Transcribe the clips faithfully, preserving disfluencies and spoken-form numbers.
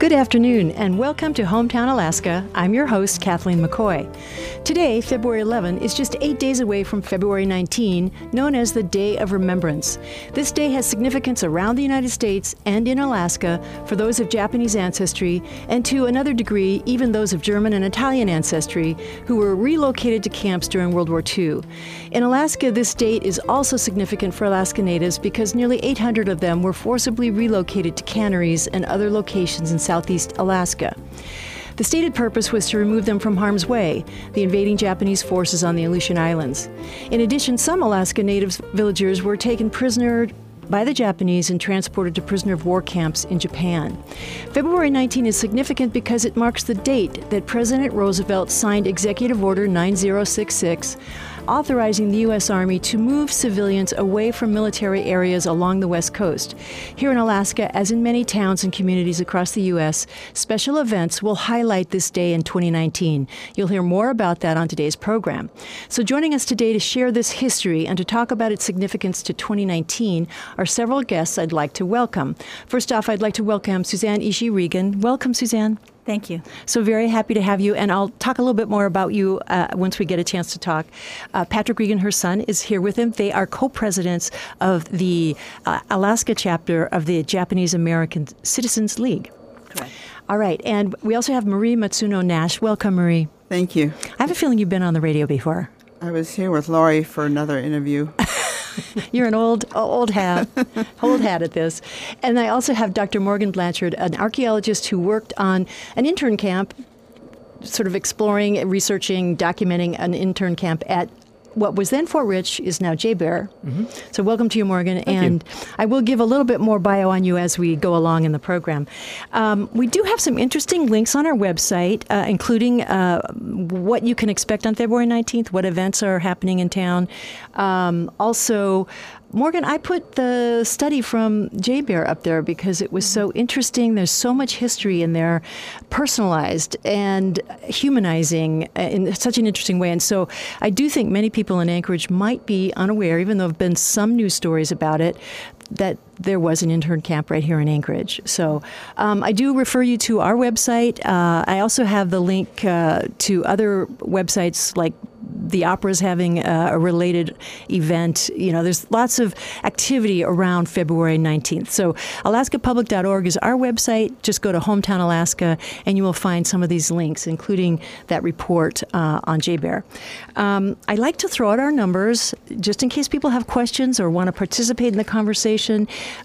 Good afternoon and welcome to Hometown Alaska. I'm your host, Kathleen McCoy. Today, February eleventh, is just eight days away from February nineteenth, known as the Day of Remembrance. This day has significance around the United States and in Alaska for those of Japanese ancestry, and to another degree, even those of German and Italian ancestry who were relocated to camps during World War Two. In Alaska, this date is also significant for Alaska Natives because nearly eight hundred of them were forcibly relocated to canneries and other locations in Southeast Alaska. The stated purpose was to remove them from harm's way, the invading Japanese forces on the Aleutian Islands. In addition, some Alaska Native villagers were taken prisoner by the Japanese and transported to prisoner of war camps in Japan. February nineteenth is significant because it marks the date that President Roosevelt signed Executive Order nine zero six six, authorizing the U S Army to move civilians away from military areas along the West Coast. Here in Alaska, as in many towns and communities across the U S, special events will highlight this day in twenty nineteen. You'll hear more about that on today's program. So joining us today to share this history and to talk about its significance to twenty nineteen are several guests I'd like to welcome. First off, I'd like to welcome Suzanne Ishii Regan. Welcome, Suzanne. Thank you. So very happy to have you, and I'll talk a little bit more about you uh, once we get a chance to talk. Uh, Patrick Regan, her son, is here with him. They are co-presidents of the uh, Alaska chapter of the Japanese American Citizens League. Correct. All right, and we also have Marie Matsuno Nash. Welcome, Marie. Thank you. I have a feeling you've been on the radio before. I was here with Laurie for another interview. You're an old, old hat, old hat at this. And I also have Doctor Morgan Blanchard, an archaeologist who worked on an intern camp, sort of exploring, researching, documenting an intern camp at what was then Fort Rich is now J-Bear. Mm-hmm. So welcome to you, Morgan. Thank and you. I will give a little bit more bio on you as we go along in the program. Um, we do have some interesting links on our website, uh, including uh, what you can expect on February nineteenth, what events are happening in town. Um, also, Morgan, I put the study from J-Bear up there because it was so interesting. There's so much history in there, personalized and humanizing in such an interesting way. And so I do think many people in Anchorage might be unaware, even though there have been some news stories about it, that there was an intern camp right here in Anchorage. So um, I do refer you to our website. Uh, I also have the link uh, to other websites, like the opera's having a, a related event. You know, there's lots of activity around February nineteenth. So alaska public dot org is our website. Just go to Hometown Alaska and you will find some of these links, including that report uh, on J-Bear. Um, I like to throw out our numbers just in case people have questions or want to participate in the conversation.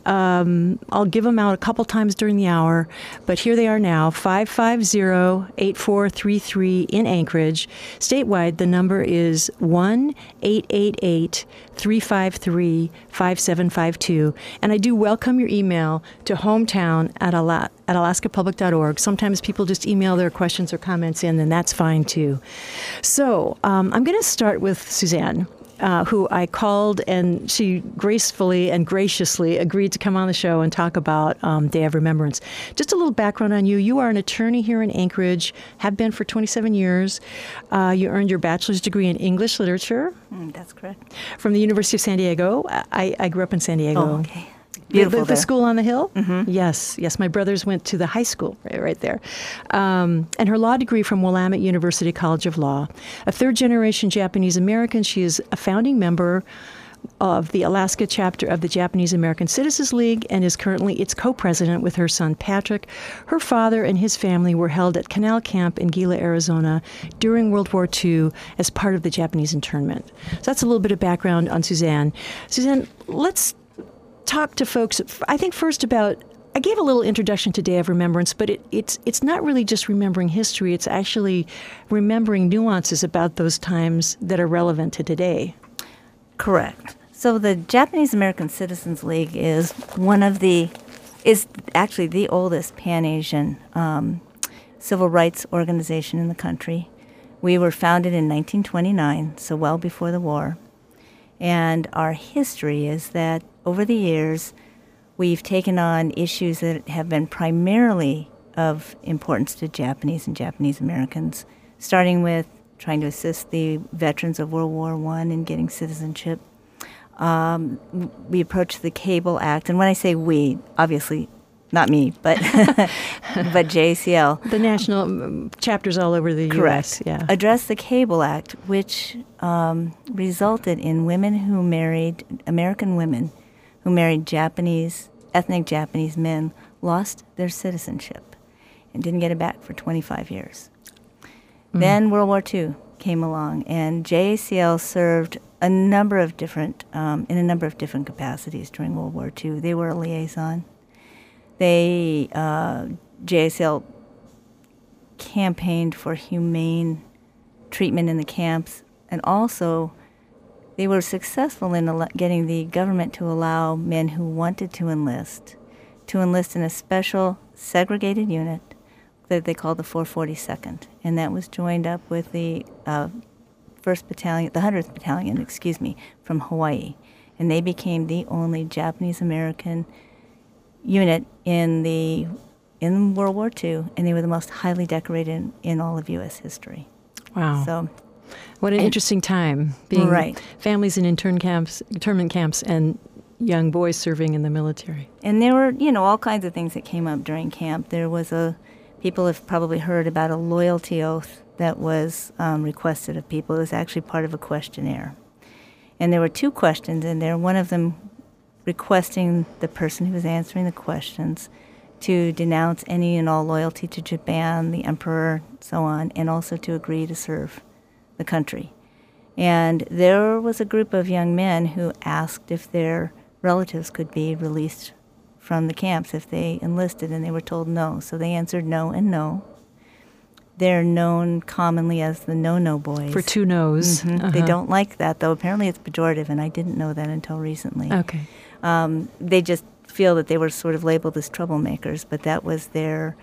Um, I'll give them out a couple times during the hour, but here they are now, five five zero, eight four three three in Anchorage. Statewide, the number is one eight eight eight, three five three, five seven five two. And I do welcome your email to hometown at, ala- at alaska public dot org. Sometimes people just email their questions or comments in, and that's fine too. So um, I'm going to start with Suzanne. Uh, who I called, and she gracefully and graciously agreed to come on the show and talk about um, Day of Remembrance. Just a little background on you. You are an attorney here in Anchorage, have been for twenty-seven years. Uh, you earned your bachelor's degree in English literature. Mm, that's correct. From the University of San Diego. I, I grew up in San Diego. Oh, okay. Beautiful the, the there. school on the hill? Mm-hmm. Yes, yes. My brothers went to the high school right, right there. Um, and her law degree from Willamette University College of Law. A third-generation Japanese American, she is a founding member of the Alaska chapter of the Japanese American Citizens League and is currently its co-president with her son Patrick. Her father and his family were held at Canal Camp in Gila, Arizona during World War Two as part of the Japanese internment. So that's a little bit of background on Suzanne. Suzanne, let's talk to folks, I think first about, I gave a little introduction to Day of Remembrance, but it, it's it's not really just remembering history, it's actually remembering nuances about those times that are relevant to today. Correct. So the Japanese American Citizens League is one of the, is actually the oldest Pan-Asian um, civil rights organization in the country. We were founded in nineteen twenty-nine, so well before the war. And our history is that over the years, we've taken on issues that have been primarily of importance to Japanese and Japanese Americans, starting with trying to assist the veterans of World War One in getting citizenship. Um, we approached the Cable Act, and when I say we, obviously not me, but but J A C L. The national um, chapters all over the Correct. U S Yeah. Addressed the Cable Act, which um, resulted in women who married, American women who married Japanese, ethnic Japanese men, lost their citizenship and didn't get it back for twenty-five years. Mm. Then World War Two came along, and J A C L served a number of different, um, in a number of different capacities during World War Two. They were a liaison. They, uh, J A C L campaigned for humane treatment in the camps, and also they were successful in al- getting the government to allow men who wanted to enlist to enlist in a special segregated unit that they called the four forty-second, and that was joined up with the uh, first Battalion, the one hundredth Battalion, excuse me, from Hawaii, and they became the only Japanese American unit in the in World War Two, and they were the most highly decorated in, in all of U S history. Wow! So, what an and, interesting time being right. families in intern camps, internment camps, and young boys serving in the military. And there were, you know, all kinds of things that came up during camp. There was a People have probably heard about a loyalty oath that was um, requested of people. It was actually part of a questionnaire. And there were two questions in there, one of them requesting the person who was answering the questions to denounce any and all loyalty to Japan, the emperor, so on, and also to agree to serve the country. And there was a group of young men who asked if their relatives could be released from the camps if they enlisted, and they were told no. So they answered no and no. They're known commonly as the no-no boys. For two no's. Mm-hmm. Uh-huh. They don't like that, though. Apparently it's pejorative, and I didn't know that until recently. Okay. Um, they just feel that they were sort of labeled as troublemakers, but that was their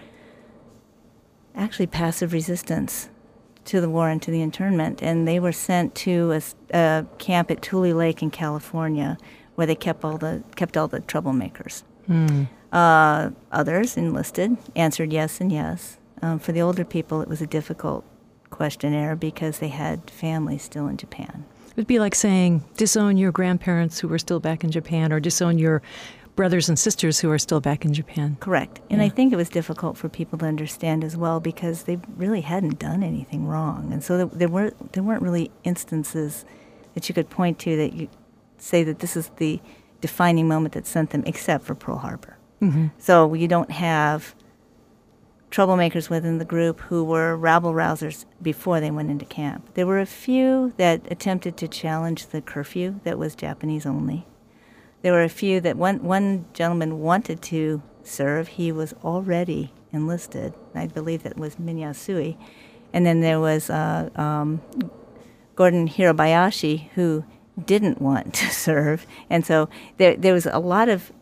actually passive resistance to the war and to the internment. And they were sent to a, a camp at Tule Lake in California, where they kept all the kept all the troublemakers. Mm. Uh, others enlisted, answered yes and yes. Um, for the older people, it was a difficult questionnaire because they had families still in Japan. It would be like saying, disown your grandparents who are still back in Japan, or disown your brothers and sisters who are still back in Japan. Correct. And yeah. I think it was difficult for people to understand as well because they really hadn't done anything wrong. And so there, there, weren't, there weren't really instances that you could point to that you say that this is the defining moment that sent them, except for Pearl Harbor. Mm-hmm. So you don't have troublemakers within the group who were rabble-rousers before they went into camp. There were a few that attempted to challenge the curfew that was Japanese only. There were a few that one, one gentleman wanted to serve. He was already enlisted. I believe that was Minyasui. And then there was uh, um, Gordon Hirabayashi, who didn't want to serve, and so there there was a lot of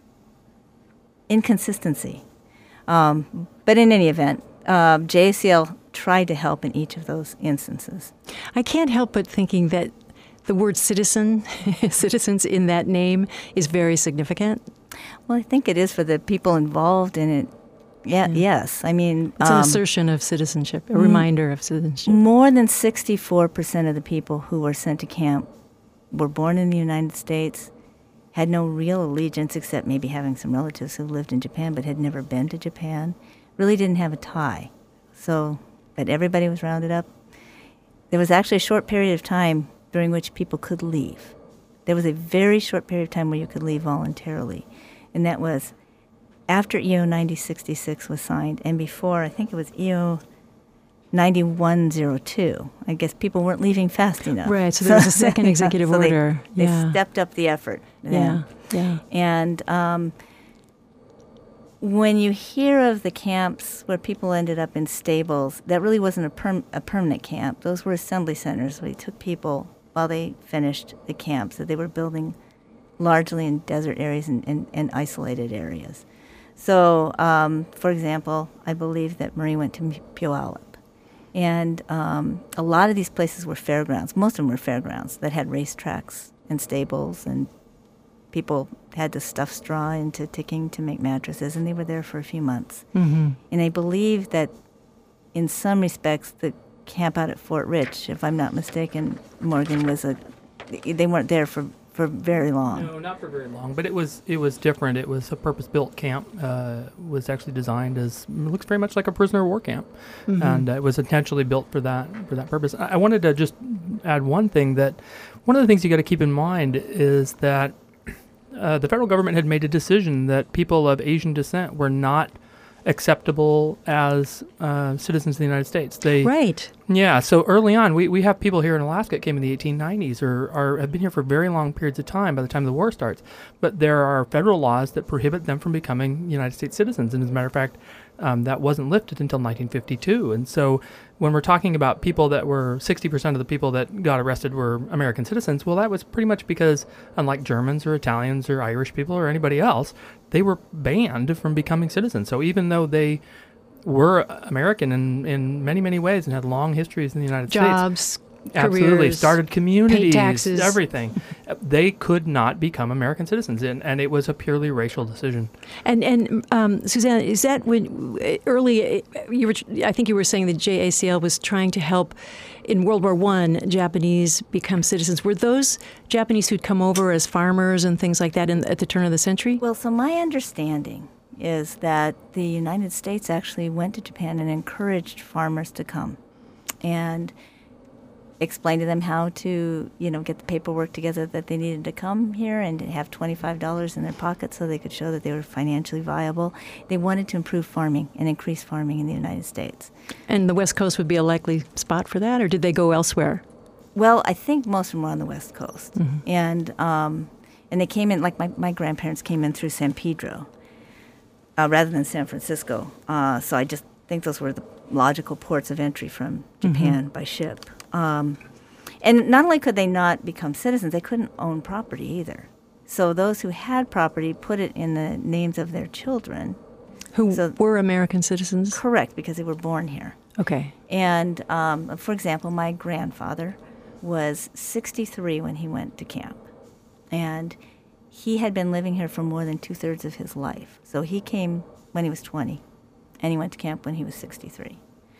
inconsistency. Um, but in any event, uh, J A C L tried to help in each of those instances. I can't help but thinking that the word citizen, citizens in that name is very significant. Well, I think it is for the people involved in it. Yeah, yeah. Yes. I mean, it's an um, assertion of citizenship, a reminder of citizenship. More than sixty-four percent of the people who were sent to camp were born in the United States, had no real allegiance except maybe having some relatives who lived in Japan but had never been to Japan, really didn't have a tie. So, but everybody was rounded up. There was actually a short period of time during which people could leave. There was a very short period of time where you could leave voluntarily, and that was after E O ninety sixty-six was signed and before, I think it was E O ninety-one oh two. I guess people weren't leaving fast enough. Right, so there was a second executive so order. They, they yeah. stepped up the effort. Yeah, then. yeah. And um, when you hear of the camps where people ended up in stables, that really wasn't a, perm- a permanent camp. Those were assembly centers where they took people while they finished the camps that they were building largely in desert areas and, and, and isolated areas. So, um, for example, I believe that Marie went to Puyallup. And um, a lot of these places were fairgrounds. Most of them were fairgrounds that had racetracks and stables, and people had to stuff straw into ticking to make mattresses, and they were there for a few months. Mm-hmm. And I believe that in some respects the camp out at Fort Rich, if I'm not mistaken, Morgan, was a, they weren't there for for very long. No, not for very long, but it was it was different. It was a purpose-built camp. Uh, was actually designed as it looks very much like a prisoner of war camp, mm-hmm. and uh, it was intentionally built for that for that purpose. I, I wanted to just add one thing that one of the things you got to keep in mind is that uh, the federal government had made a decision that people of Asian descent were not acceptable as uh, citizens of the United States. They right. Yeah. So early on, we, we have people here in Alaska that came in the eighteen nineties or are have been here for very long periods of time by the time the war starts. But there are federal laws that prohibit them from becoming United States citizens. And as a matter of fact, um, that wasn't lifted until nineteen fifty-two. And so when we're talking about people that were sixty percent of the people that got arrested were American citizens, well, that was pretty much because unlike Germans or Italians or Irish people or anybody else, they were banned from becoming citizens. So even though they were American in, in many, many ways and had long histories in the United Jobs, States. Absolutely. Careers, started communities, paid taxes. Everything. They could not become American citizens, and, and it was a purely racial decision. And and um, Suzanne, is that when early you were? I think you were saying the J A C L was trying to help in World War One Japanese become citizens. Were those Japanese who'd come over as farmers and things like that in, at the turn of the century? Well, so my understanding is that the United States actually went to Japan and encouraged farmers to come, and explained to them how to, you know, get the paperwork together that they needed to come here and to have twenty-five dollars in their pocket so they could show that they were financially viable. They wanted to improve farming and increase farming in the United States. And the West Coast would be a likely spot for that, or did they go elsewhere? Well, I think most of them were on the West Coast. Mm-hmm. And um, and they came in, like my, my grandparents came in through San Pedro uh, rather than San Francisco. Uh, so I just think those were the logical ports of entry from Japan mm-hmm. by ship. Um, and not only could they not become citizens, they couldn't own property either. So those who had property put it in the names of their children. Who so, were American citizens? Correct, because they were born here. Okay. And, um, for example, my grandfather was sixty-three when he went to camp. And he had been living here for more than two-thirds of his life. So he came when he was twenty, and he went to camp when he was sixty-three.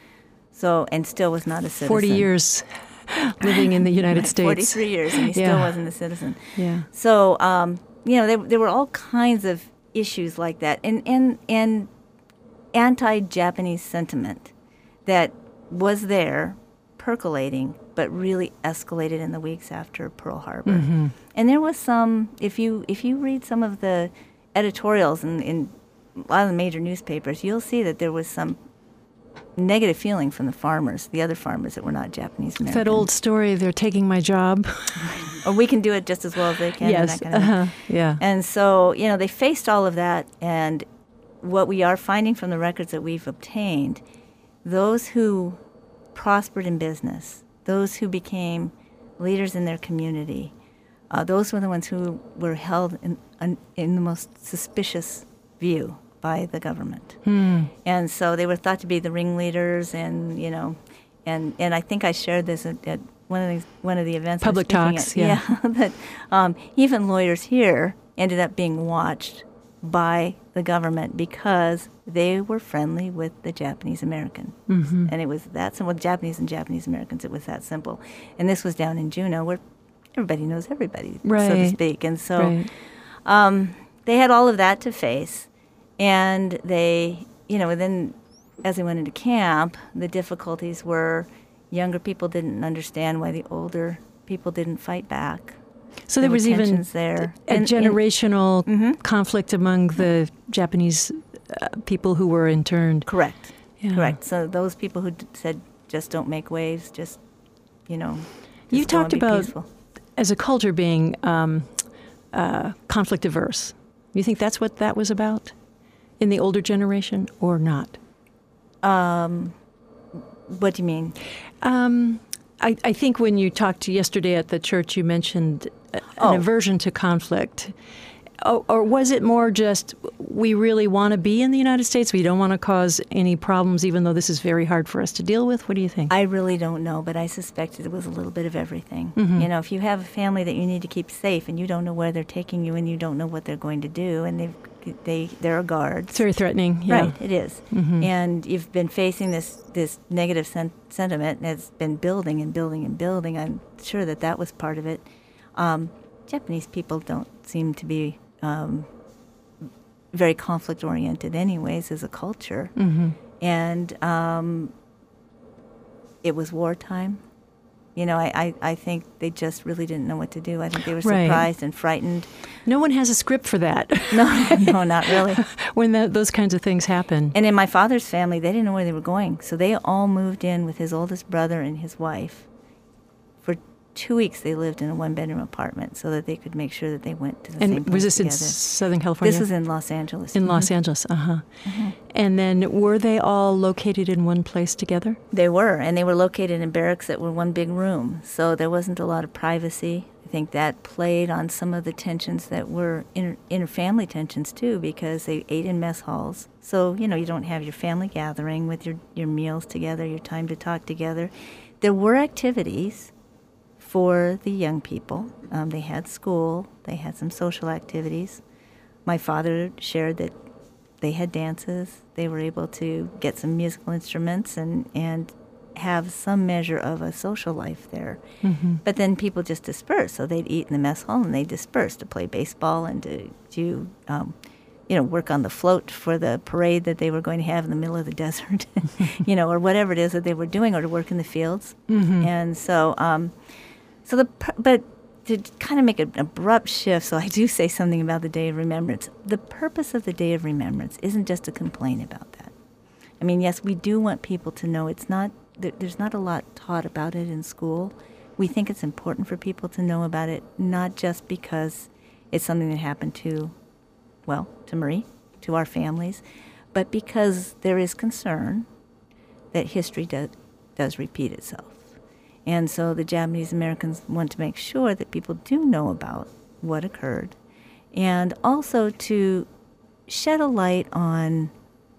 So, and still was not a citizen. Forty years living in the United States. Forty-three years, and he yeah. still wasn't a citizen. Yeah. So, um, you know, there, there were all kinds of issues like that, and and and anti-Japanese sentiment that was there, percolating, but really escalated in the weeks after Pearl Harbor. Mm-hmm. And there was some. If you if you read some of the editorials in, in a lot of the major newspapers, you'll see that there was some negative feeling from the farmers, the other farmers that were not Japanese American. That old story, they're taking my job. Or we can do it just as well as they can. Yes, and that kind of uh-huh. yeah. And so, you know, they faced all of that, and what we are finding from the records that we've obtained, those who prospered in business, those who became leaders in their community, uh, those were the ones who were held in, in, in the most suspicious view by the government. Hmm. And so they were thought to be the ringleaders, and, you know, and, and I think I shared this at, at one of the, one of the events. Public I was talks, at, yeah. yeah that um, even lawyers here ended up being watched by the government because they were friendly with the Japanese American. Mm-hmm. And it was that simple. With Japanese and Japanese Americans, it was that simple. And this was down in Juneau, where everybody knows everybody, right. so to speak. And so right. um, they had all of that to face. And they, you know, then as they went into camp, the difficulties were younger people didn't understand why the older people didn't fight back. So there, there was even there. a and, generational and, mm-hmm. conflict among the Japanese uh, people who were interned. Correct. Yeah. Correct. So those people who d- said, just don't make waves, just, you know, just you go talked and be about, peaceful. As a culture, being um, uh, conflict averse. You think that's what that was about in the older generation, or not? Um, what do you mean? Um, I, I think when you talked yesterday at the church, you mentioned an oh. aversion to conflict. Or, or was it more just, we really want to be in the United States, we don't want to cause any problems, even though this is very hard for us to deal with? What do you think? I really don't know, but I suspect it was a little bit of everything. Mm-hmm. You know, if you have a family that you need to keep safe and you don't know where they're taking you and you don't know what they're going to do, and they've They, there are guards. It's very threatening. Yeah. Right, it is. Mm-hmm. And you've been facing this, this negative sen- sentiment, and it's been building and building and building. I'm sure that that was part of it. Um, Japanese people don't seem to be um, very conflict-oriented anyways as a culture. Mm-hmm. And um, it was wartime. You know, I, I, I think they just really didn't know what to do. I think they were Right. surprised and frightened. No one has a script for that. No, no, not really. when that, those kinds of things happen. And in my father's family, they didn't know where they were going. So they all moved in with his oldest brother and his wife. For two weeks, they lived in a one-bedroom apartment so that they could make sure that they went to the same And place was this together. in Southern California? This was in Los Angeles. in Mhm. Los Angeles. Uh-huh. Mhm. And then were they all located in one place together? They were, and they were located in barracks that were one big room, so there wasn't a lot of privacy. I think that played on some of the tensions that were inter- inter-family tensions, too, because they ate in mess halls. So, you know, you don't have your family gathering with your, your meals together, your time to talk together. There were activities for the young people. Um, they had school. They had some social activities. My father shared that they had dances. They were able to get some musical instruments and, and have some measure of a social life there. Mm-hmm. But then people just dispersed. So they'd eat in the mess hall and they'd disperse to play baseball and to, to um, you know, work on the float for the parade that they were going to have in the middle of the desert, you know, or whatever it is that they were doing, or to work in the fields. Mm-hmm. And so, um, so the, pur- but to kind of make an abrupt shift, so I do say something about the Day of Remembrance. The purpose of the Day of Remembrance isn't just to complain about that. I mean, yes, we do want people to know it's not, there, there's not a lot taught about it in school. We think it's important for people to know about it, not just because it's something that happened to, well, to Marie, to our families, but because there is concern that history does, does repeat itself. And so the Japanese Americans want to make sure that people do know about what occurred, and also to shed a light on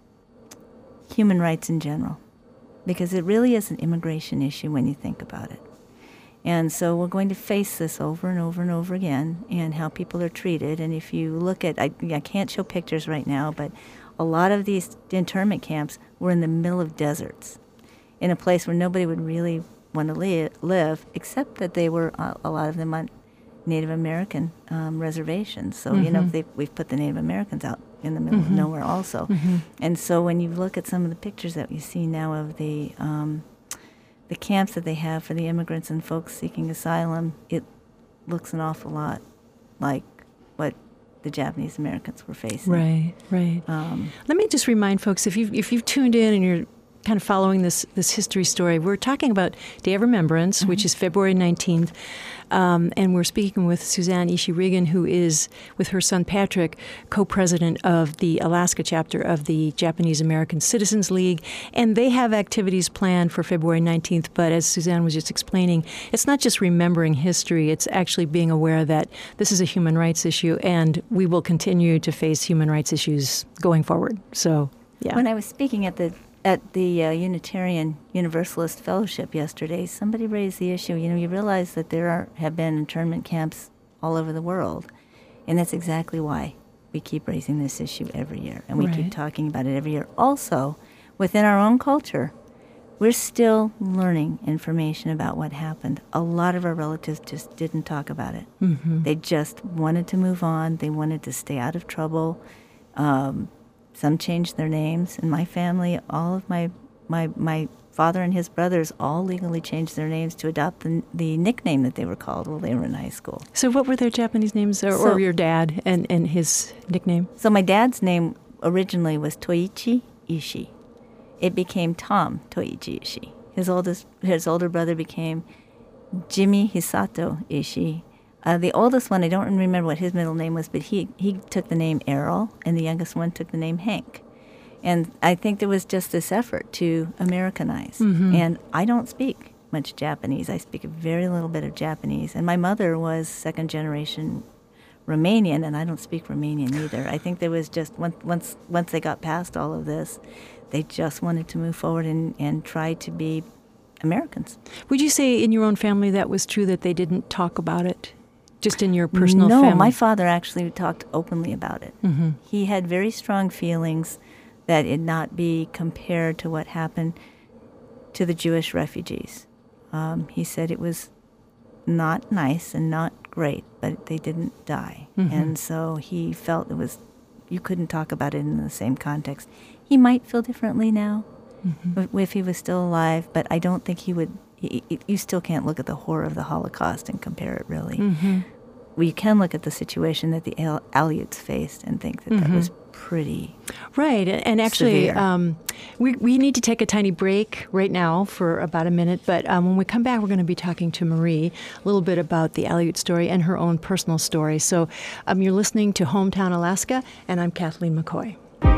human rights in general, because it really is an immigration issue when you think about it. And so we're going to face this over and over and over again, and how people are treated. And if you look at, I, I can't show pictures right now, but a lot of these internment camps were in the middle of deserts, in a place where nobody would really want to li- live, except that they were, uh, a lot of them on Native American um, reservations. So, Mm-hmm. you know, they, we've put the Native Americans out in the middle Mm-hmm. of nowhere also. Mm-hmm. And so when you look at some of the pictures that you see now of the um, the camps that they have for the immigrants and folks seeking asylum, it looks an awful lot like what the Japanese Americans were facing. Right, right. Um, Let me just remind folks, if you've, if you've tuned in and you're kind of following this this history story, we're talking about Day of Remembrance, Mm-hmm. which is February nineteenth, um, and we're speaking with Suzanne Ishii Regan, who is, with her son Patrick, co-president of the Alaska chapter of the Japanese American Citizens League, and they have activities planned for February nineteenth, but as Suzanne was just explaining, it's not just remembering history, it's actually being aware that this is a human rights issue, and we will continue to face human rights issues going forward. So, yeah. When I was speaking at the at the uh, Unitarian Universalist Fellowship yesterday, somebody raised the issue. You know, you realize that there are, have been internment camps all over the world, and that's exactly why we keep raising this issue every year, and we Right. keep talking about it every year. Also, within our own culture, we're still learning information about what happened. A lot of our relatives just didn't talk about it. Mm-hmm. They just wanted to move on. They wanted to stay out of trouble. Um, Some changed their names. In my family, all of my, my, my father and his brothers all legally changed their names to adopt the, the nickname that they were called while they were in high school. So what were their Japanese names, or, So- or your dad and, and his nickname? So my dad's name originally was Toichi Ishii. It became Tom Toichi Ishii. His oldest, his older brother became Jimmy Hisato Ishii. Uh, the oldest one, I don't remember what his middle name was, but he, he took the name Errol, and the youngest one took the name Hank. And I think there was just this effort to Americanize. Mhm. And I don't speak much Japanese. I speak a very little bit of Japanese. And my mother was second generation Romanian, and I don't speak Romanian either. I think there was just, once once once they got past all of this, they just wanted to move forward and, and try to be Americans. Would you say in your own family that was true, that they didn't talk about it? Just in your personal no, family? my father actually talked openly about it. Mm-hmm. He had very strong feelings that it not be compared to what happened to the Jewish refugees. Um, he said it was not nice and not great, but they didn't die. Mm-hmm. And so he felt it was, you couldn't talk about it in the same context. He might feel differently now Mm-hmm. if he was still alive, but I don't think he would, he, he- you still can't look at the horror of the Holocaust and compare it really. Mm-hmm. Well, you can look at the situation that the Al- Aleuts faced and think that that was pretty. Right, and and actually, Severe. um, we we need to take a tiny break right now for about a minute. But um, when we come back, we're going to be talking to Marie a little bit about the Aleut story and her own personal story. So, um, you're listening to Hometown Alaska, and I'm Kathleen McCoy.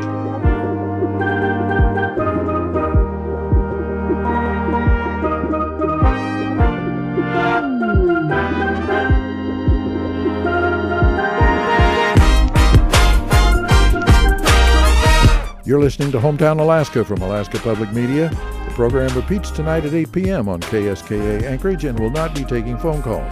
You're listening to Hometown Alaska from Alaska Public Media. The program repeats tonight at eight p.m. on K S K A Anchorage and will not be taking phone calls.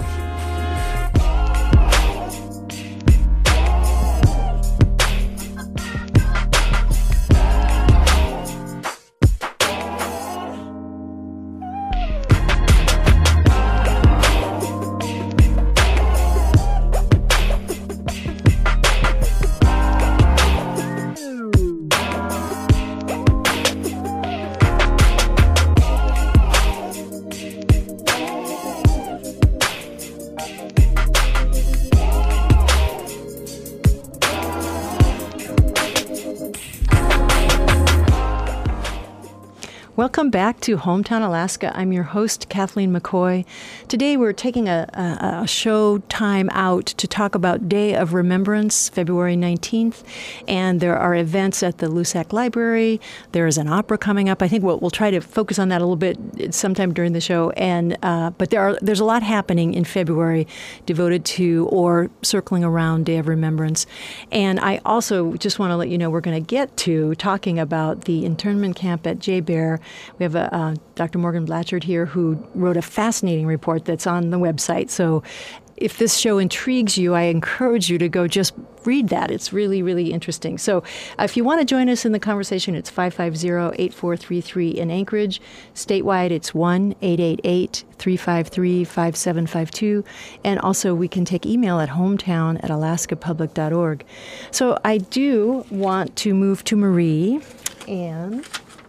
Welcome back to Hometown Alaska. I'm your host, Kathleen McCoy. Today we're taking a, a, a show time out to talk about Day of Remembrance, February nineteenth, and there are events at the Lusac Library. There is an opera coming up. I think we'll, we'll try to focus on that a little bit sometime during the show. And uh, but there are there's a lot happening in February devoted to or circling around Day of Remembrance. And I also just want to let you know we're going to get to talking about the internment camp at J Bear. We have a, uh, Doctor Morgan Blatchard here who wrote a fascinating report that's on the website. So if this show intrigues you, I encourage you to go just read that. It's really, really interesting. So uh, if you want to join us in the conversation, it's five five zero, eight four three three in Anchorage. Statewide, it's one eight eight eight, three five three, five seven five two. And also we can take email at hometown at alaska public dot org. So I do want to move to Marie and...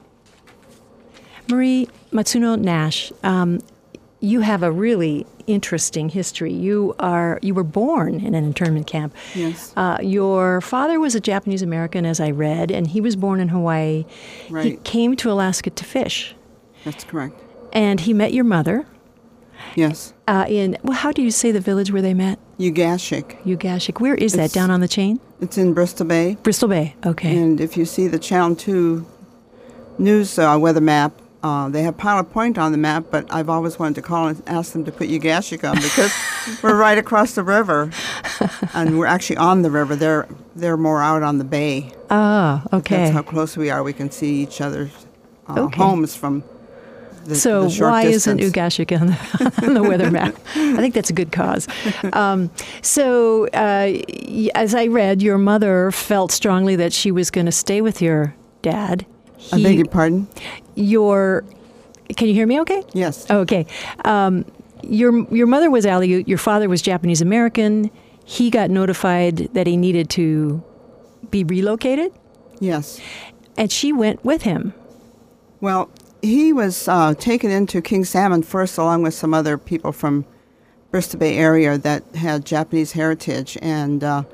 Marie Matsuno Nash, um, you have a really interesting history. You are you were born in an internment camp. Yes. Uh, your father was a Japanese American, as I read, and he was born in Hawaii. He Right. came to Alaska to fish, That's correct. and he met your mother Yes. uh, in, well, how do you say the village where they met? Ugashik. Ugashik. Where is that? It's- Down on the chain? It's in Bristol Bay. Bristol Bay. Okay. And if you see the Channel two news uh, weather map, uh, they have Pilot Point on the map, but I've always wanted to call and ask them to put Ugashik on because we're right across the river. And we're actually on the river. They're they're more out on the bay. Ah, okay. That's how close we are. We can see each other's uh, Okay. homes from the, So the short why distance. isn't Ugashik on the, on the weather map? I think that's a good cause. Um, so uh, y- as I read, your mother felt strongly that she was going to stay with your dad. I He- beg your pardon? your, can you hear me okay? Yes. Okay. Um, your your mother was Aleut. Your father was Japanese American. He got notified that he needed to be relocated, Yes. and she went with him. Well, he was uh, taken into King Salmon first, along with some other people from Bristol Bay area that had Japanese heritage, and uh,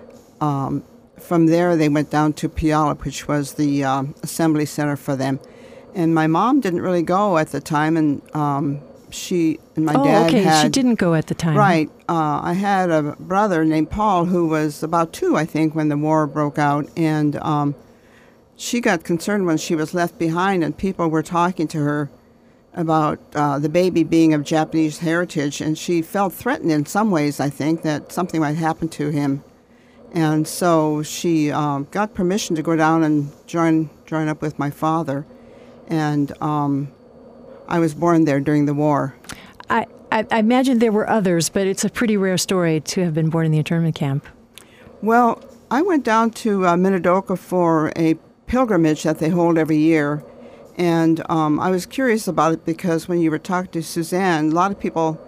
um, from there they went down to Puyallup, which was the um, assembly center for them. And my mom didn't really go at the time, and um, she and my oh, dad okay. had She didn't go at the time. right. Uh, I had a brother named Paul who was about two, I think, when the war broke out, and um, she got concerned when she was left behind, and people were talking to her about uh, the baby being of Japanese heritage, and she felt threatened in some ways, I think, that something might happen to him. And so she um, got permission to go down and join join up with my father, and um, I was born there during the war. I, I, I imagine there were others, but it's a pretty rare story to have been born in the internment camp. Well, I went down to uh, Minidoka for a pilgrimage that they hold every year, and um, I was curious about it because when you were talking to Suzanne, a lot of people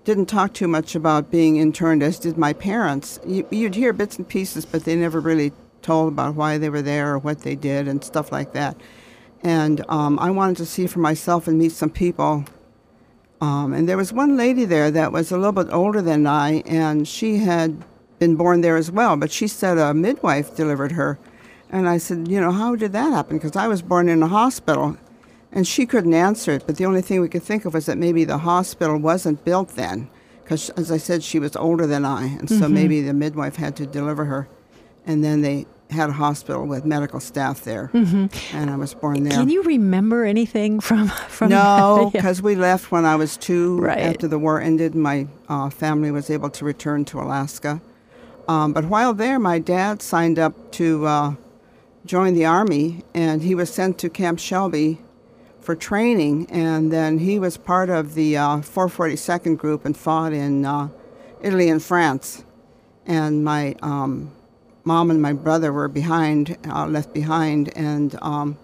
didn't talk too much about being interned, as did my parents. You, you'd hear bits and pieces, but they never really told about why they were there or what they did and stuff like that. And um, I wanted to see for myself and meet some people. Um, and there was one lady there that was a little bit older than I, and she had been born there as well, but she said a midwife delivered her. And I said, you know, how did that happen? Because I was born in a hospital. And she couldn't answer it, but the only thing we could think of was that maybe the hospital wasn't built then. Because, as I said, she was older than I, and so Mm-hmm. maybe the midwife had to deliver her. And then they had a hospital with medical staff there, Mm-hmm. and I was born there. Can you remember anything from from No, that? Yeah. because we left when I was two. Right. After the war ended, my uh, family was able to return to Alaska. Um, but while there, my dad signed up to uh, join the Army, and he was sent to Camp Shelby for training, and then he was part of the uh, four forty-second group and fought in uh, Italy and France. And my um, mom and my brother were behind, uh, left behind, and um,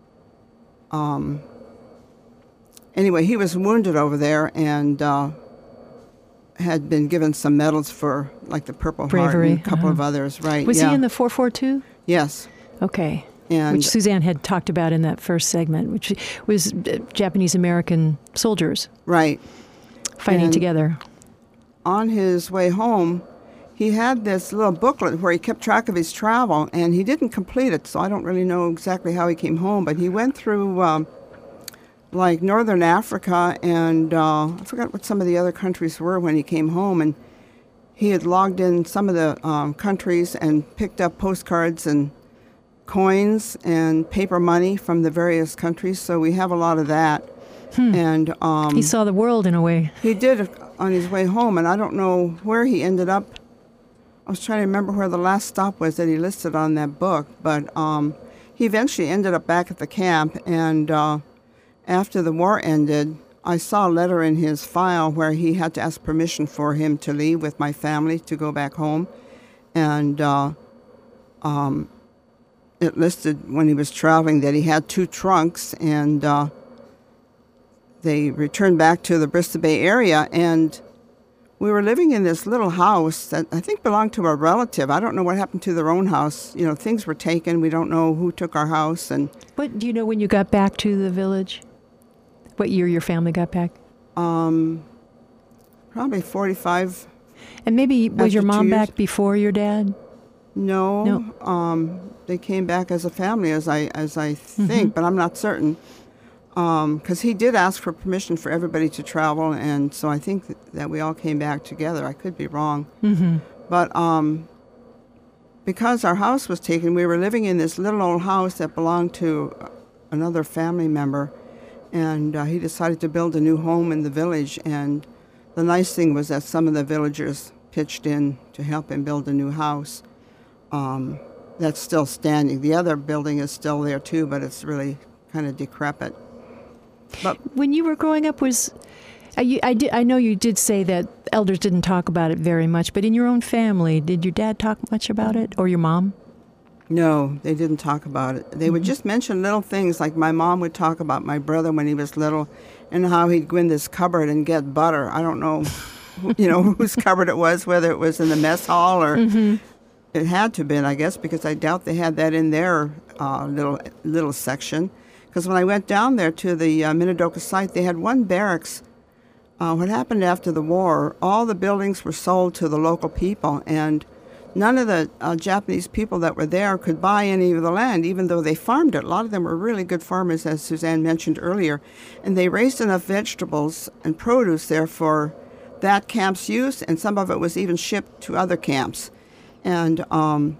um, anyway, he was wounded over there and uh, had been given some medals for, like, the Purple Bravery, Heart and a couple uh-huh. of others, right? Was yeah. he in the four forty-two? Yes. Okay. And Which Suzanne had talked about in that first segment, which was uh, Japanese-American soldiers right. fighting And together. On his way home, he had this little booklet where he kept track of his travel, and he didn't complete it, so I don't really know exactly how he came home, but he went through, um, like, northern Africa, and uh, I forgot what some of the other countries were when he came home, and he had logged in some of the um, countries and picked up postcards and coins and paper money from the various countries, so we have a lot of that. Hmm. And um, He saw the world in a way. he did it on his way home, and I don't know where he ended up. I was trying to remember where the last stop was that he listed on that book, but um, he eventually ended up back at the camp, and uh, after the war ended, I saw a letter in his file where he had to ask permission for him to leave with my family to go back home, and uh, um, it listed when he was traveling that he had two trunks, and uh, they returned back to the Bristol Bay area, and we were living in this little house that I think belonged to a relative. I don't know what happened to their own house. You know, things were taken. We don't know who took our house. And What do you know when you got back to the village? What year your family got back? um, probably forty-five. And maybe was After your two mom years. back before your dad? No, No. Um, they came back as a family, as I as I Mm-hmm. think, but I'm not certain. Because he did ask for permission for everybody to travel, and so I think that, that we all came back together. I could be wrong. Mm-hmm. But um, because our house was taken, we were living in this little old house that belonged to another family member, and uh, he decided to build a new home in the village. And the nice thing was that some of the villagers pitched in to help him build a new house. Um, that's still standing. The other building is still there too, but it's really kind of decrepit. But When you were growing up, was I, you, I, did, I know you did say that elders didn't talk about it very much, but in your own family, did your dad talk much about it, or your mom? no, they didn't talk about it. They would just mention little things, like my mom would talk about my brother when he was little and how he'd go in this cupboard and get butter. I don't know, you know, whose cupboard it was, whether it was in the mess hall or it had to have been, I guess, because I doubt they had that in their uh, little little section. Because when I went down there to the uh, Minidoka site, they had one barracks. Uh, what happened after the war, all the buildings were sold to the local people, and none of the uh, Japanese people that were there could buy any of the land, even though they farmed it. A lot of them were really good farmers, as Suzanne mentioned earlier, and they raised enough vegetables and produce there for that camp's use, and some of it was even shipped to other camps. And um,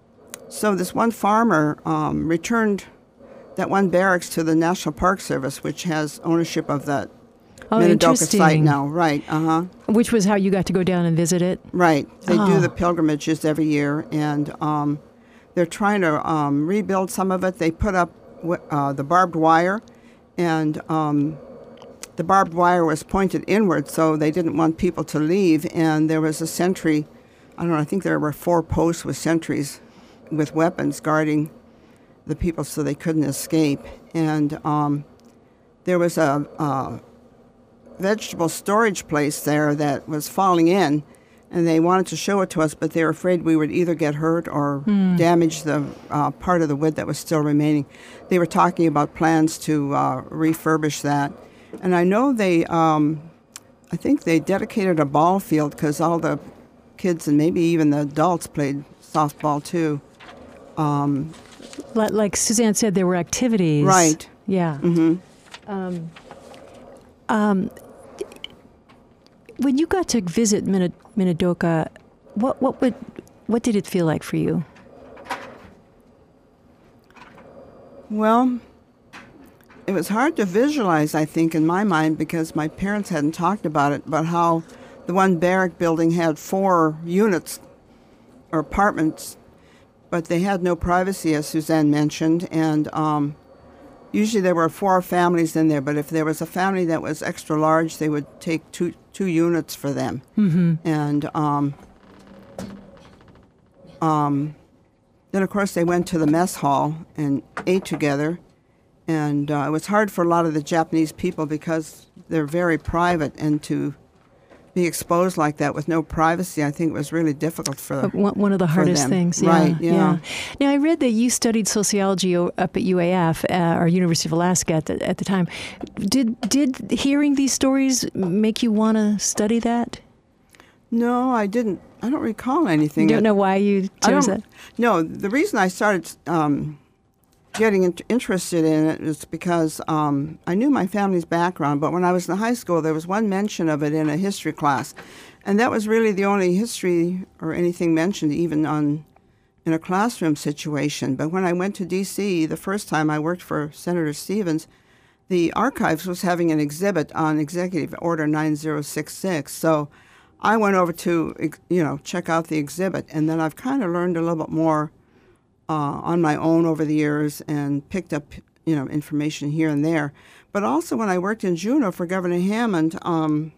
so this one farmer um, returned that one barracks to the National Park Service, which has ownership of that Oh, Minidoka site interesting. now. Right, uh-huh. Which was how you got to go down and visit it? Right. They Oh. do the pilgrimages every year, and um, they're trying to um, rebuild some of it. They put up wi- uh, the barbed wire, and um, the barbed wire was pointed inward, so they didn't want people to leave, and there was a sentry. I don't know, I think there were four posts with sentries with weapons guarding the people so they couldn't escape. And um, there was a... Uh, vegetable storage place there that was falling in, and they wanted to show it to us, but they were afraid we would either get hurt or mm. damage the uh, part of the wood that was still remaining. They were talking about plans to uh, refurbish that. And I know they, um, I think they dedicated a ball field because all the kids and maybe even the adults played softball too. Um, like Suzanne said, there were activities. Right. Yeah. Mm-hmm. Um, um, when you got to visit Min- Minidoka, what what would what did it feel like for you? Well, it was hard to visualize, I think, in my mind, because my parents hadn't talked about it, but how the one barrack building had four units or apartments, but they had no privacy, as Suzanne mentioned, and um, usually there were four families in there, but if there was a family that was extra large, they would take two two units for them. Mm-hmm. And um, um, then, of course, they went to the mess hall and ate together. And uh, it was hard for a lot of the Japanese people because they're very private, and to be exposed like that with no privacy, I think was really difficult for one, one of the hardest them. things. Yeah, right, yeah. yeah. Now, I read that you studied sociology up at U A F, uh, or University of Alaska at the, at the time. Did did hearing these stories make you want to study that? No, I didn't. I don't recall anything. You don't know why you chose that? No, the reason I started um, getting in- interested in it is because um, I knew my family's background, but when I was in high school, there was one mention of it in a history class, and that was really the only history or anything mentioned, even on in a classroom situation. But when I went to D C the first time I worked for Senator Stevens, the archives was having an exhibit on Executive Order nine zero six six, so I went over to, you know, check out the exhibit, and then I've kind of learned a little bit more Uh, on my own over the years and picked up, you know, information here and there. But also when I worked in Juneau for Governor Hammond, um,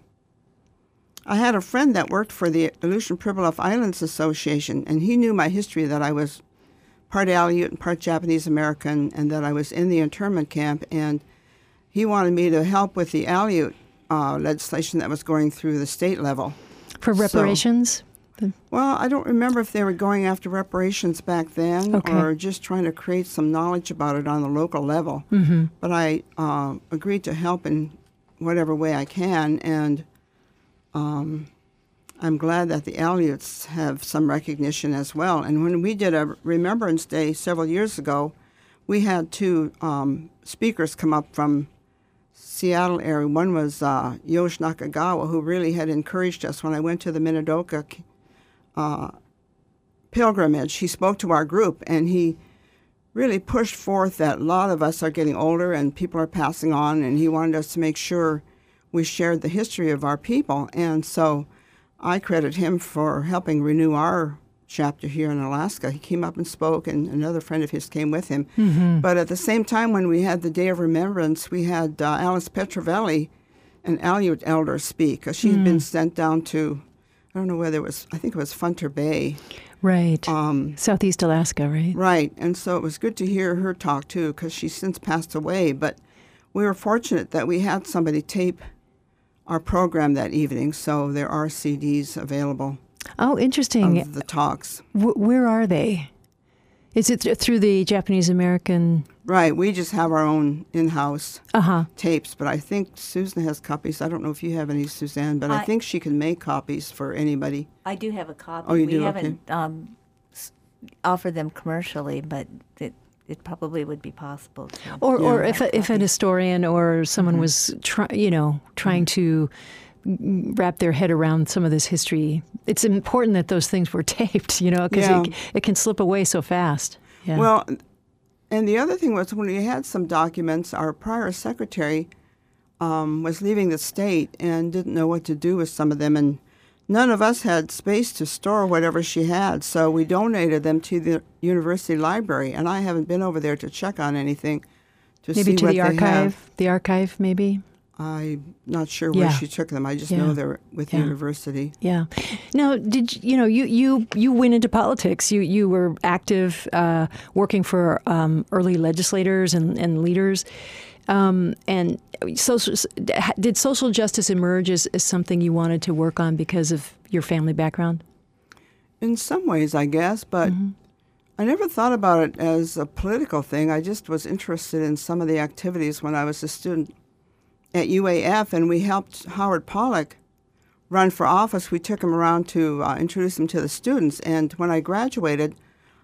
I had a friend that worked for the Aleutian Pribilof Islands Association, and he knew my history, that I was part Aleut and part Japanese American, and that I was in the internment camp, and he wanted me to help with the Aleut uh, legislation that was going through the state level. For reparations? So, well, I don't remember if they were going after reparations back then, okay, or just trying to create some knowledge about it on the local level. Mm-hmm. But I uh, agreed to help in whatever way I can, and um, I'm glad that the Aleuts have some recognition as well. And when we did a Remembrance Day several years ago, we had two um, speakers come up from Seattle area. One was uh, Yosh Nakagawa, who really had encouraged us when I went to the Minidoka Uh, pilgrimage. He spoke to our group, and he really pushed forth that a lot of us are getting older and people are passing on, and he wanted us to make sure we shared the history of our people. And so I credit him for helping renew our chapter here in Alaska. He came up and spoke, and another friend of his came with him. Mm-hmm. But at the same time, when we had the Day of Remembrance, we had uh, Alice Petrovelli, an Aleut elder, speak, because she had mm. been sent down to, I don't know whether it was, I think it was Funter Bay. Right. Um, Southeast Alaska, right? Right. And so it was good to hear her talk, too, because she's since passed away. But we were fortunate that we had somebody tape our program that evening, so there are C Ds available. Oh, interesting. Of the talks. W- where are they? Is it th- through the Japanese American? Right. We just have our own in-house uh-huh. tapes, but I think Susan has copies. I don't know if you have any, Suzanne, but I, I think she can make copies for anybody. I do have a copy. Oh, you we do? haven't Okay. um, s- offered them commercially, but it it probably would be possible. To Or, Yeah. or if a, if an historian or someone Mm-hmm. was, try, you know, trying to wrap their head around some of this history, it's important that those things were taped, you know, because Yeah. it, it can slip away so fast. Yeah. Well, and the other thing was when we had some documents, our prior secretary um, was leaving the state and didn't know what to do with some of them, and none of us had space to store whatever she had, so we donated them to the university library, and I haven't been over there to check on anything to maybe see to what the they archive, have. the archive maybe? I'm not sure where Yeah. she took them. I just Yeah. know they're with the Yeah. university. Yeah. Now, did you, you know, you, you, you went into politics. You you were active, uh, working for um, early legislators and, and leaders. Um, and social, did social justice emerge as, as something you wanted to work on because of your family background? In some ways, I guess, but mm-hmm. I never thought about it as a political thing. I just was interested in some of the activities when I was a student at U A F, and we helped Howard Pollack run for office. We took him around to uh, introduce him to the students, and when I graduated,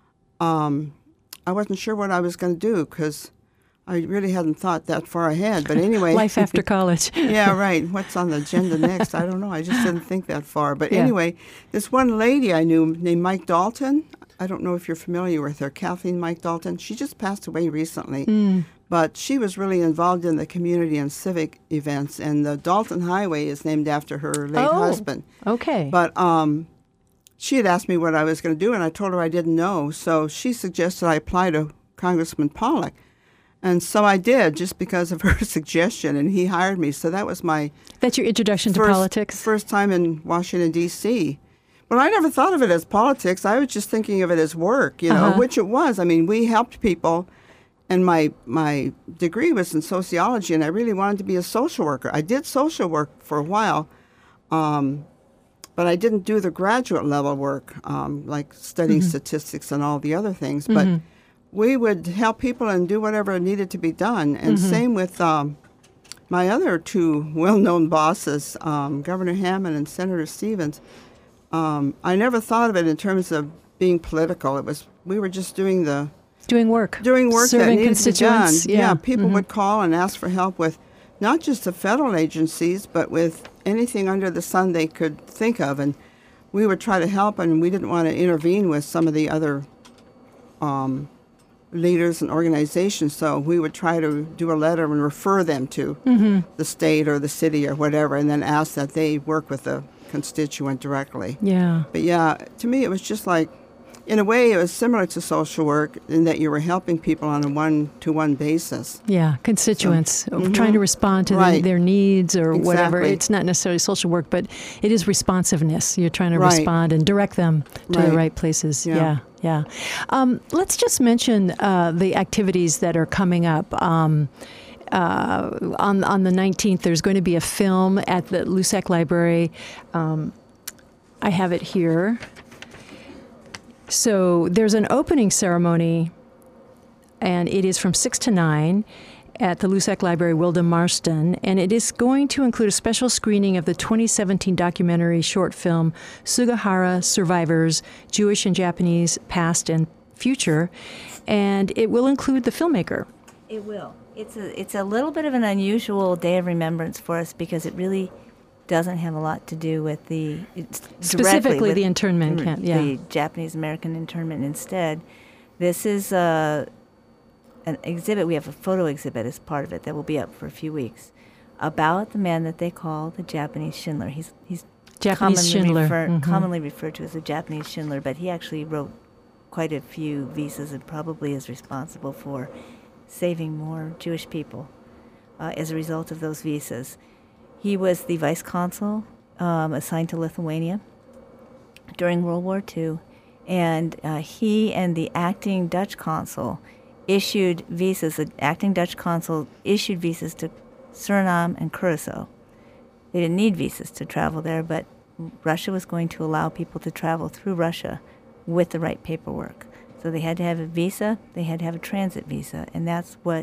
um, I wasn't sure what I was going to do because I really hadn't thought that far ahead. But anyway. Life after college. Yeah, right. What's on the agenda next? I don't know. I just didn't think that far. But yeah. anyway, this one lady I knew named Mike Dalton, I don't know if you're familiar with her, Kathleen Mike Dalton. She just passed away recently. Mm. But she was really involved in the community and civic events. And the Dalton Highway is named after her late oh, husband. Okay. But um, she had asked me what I was going to do, and I told her I didn't know. So she suggested I apply to Congressman Pollack. And so I did, just because of her suggestion, and he hired me. So that was my That's your introduction first, to politics? First time in Washington, D C But I never thought of it as politics. I was just thinking of it as work, you know, uh-huh. which it was. I mean, we helped people, and my my degree was in sociology, and I really wanted to be a social worker. I did social work for a while, um, but I didn't do the graduate level work, um, like studying mm-hmm. statistics and all the other things. But mm-hmm. we would help people and do whatever needed to be done. And mm-hmm. same with um, my other two well-known bosses, um, Governor Hammond and Senator Stevens. Um, I never thought of it in terms of being political. It was we were just doing the doing work, doing work serving that needed constituents. to be done. Yeah, yeah people mm-hmm. would call and ask for help with not just the federal agencies, but with anything under the sun they could think of, and we would try to help. And we didn't want to intervene with some of the other Um, leaders and organizations, so we would try to do a letter and refer them to mm-hmm. the state or the city or whatever, and then ask that they work with the constituent directly. Yeah. But yeah, to me it was just like, in a way, it was similar to social work in that you were helping people on a one-to-one basis. Yeah, constituents, So, mm-hmm. trying to respond to right. the, their needs or exactly. whatever. It's not necessarily social work, but it is responsiveness. You're trying to right. respond and direct them to right. the right places. Yeah. Yeah, yeah. Um, let's just mention uh, the activities that are coming up. Um, uh, on on the nineteenth, there's going to be a film at the Lusac Library. Um, I have it here. So there's an opening ceremony, and it is from six to nine at the Lusac Library, Wilda Marston, and it is going to include a special screening of the twenty seventeen documentary short film Sugihara Survivors, Jewish and Japanese Past and Future, and it will include the filmmaker. It will. It's a, it's a little bit of an unusual day of remembrance for us because it really doesn't have a lot to do with the it's specifically with the internment camp. Yeah, the Japanese American internment. Instead, this is a, an exhibit. We have a photo exhibit as part of it that will be up for a few weeks about the man that they call the Japanese Schindler. He's he's Japanese commonly Schindler, refer, mm-hmm. commonly referred to as the Japanese Schindler, but he actually wrote quite a few visas and probably is responsible for saving more Jewish people uh, as a result of those visas. He was the vice consul um, assigned to Lithuania during World War Two, and uh, he and the acting Dutch consul issued visas. The acting Dutch consul issued visas to Suriname and Curacao. They didn't need visas to travel there, but Russia was going to allow people to travel through Russia with the right paperwork. So they had to have a visa, they had to have a transit visa, and that's what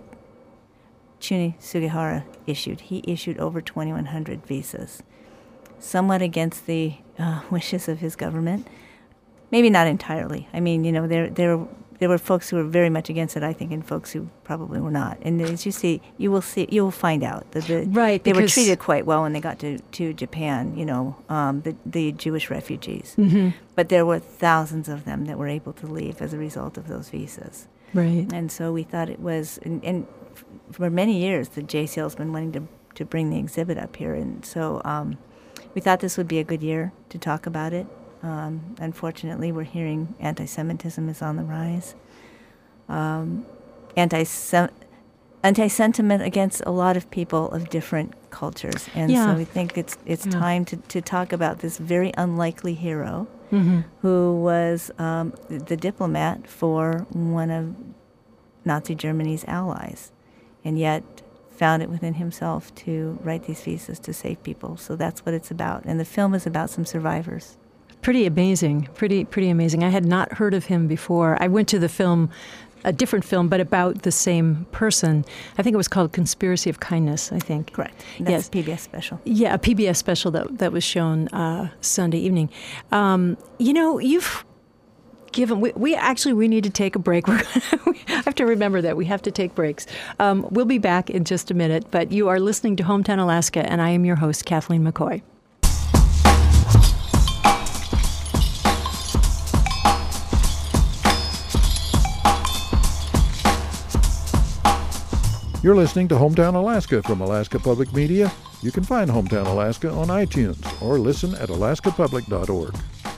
Chuni Sugihara issued. He issued over twenty-one hundred visas, somewhat against the uh, wishes of his government. Maybe not entirely. I mean, you know, there there there were folks who were very much against it, I think, and folks who probably were not. And as you see, you will see, you will find out that the, right, they were treated quite well when they got to, to Japan. You know, um, the the Jewish refugees. Mm-hmm. But there were thousands of them that were able to leave as a result of those visas. Right. And so we thought it was, and, and for many years, the J C L's been wanting to to bring the exhibit up here, and so um, we thought this would be a good year to talk about it. Um, unfortunately, we're hearing anti-Semitism is on the rise. Um, anti anti-sentiment against a lot of people of different cultures, and yeah. so we think it's it's yeah. time to, to talk about this very unlikely hero mm-hmm. who was um, the diplomat for one of Nazi Germany's allies, and yet found it within himself to write these pieces to save people. So that's what it's about. And the film is about some survivors. Pretty amazing. Pretty pretty amazing. I had not heard of him before. I went to the film, a different film, but about the same person. I think it was called Conspiracy of Kindness, I think. Correct. That's Yes. a P B S special. Yeah, a P B S special that that was shown uh, Sunday evening. Um, you know, you've given. We, we actually we need to take a break. We're, we have to remember that we have to take breaks. Um, we'll be back in just a minute. But you are listening to Hometown Alaska, and I am your host, Kathleen McCoy. You're listening to Hometown Alaska from Alaska Public Media. You can find Hometown Alaska on iTunes or listen at alaska public dot org.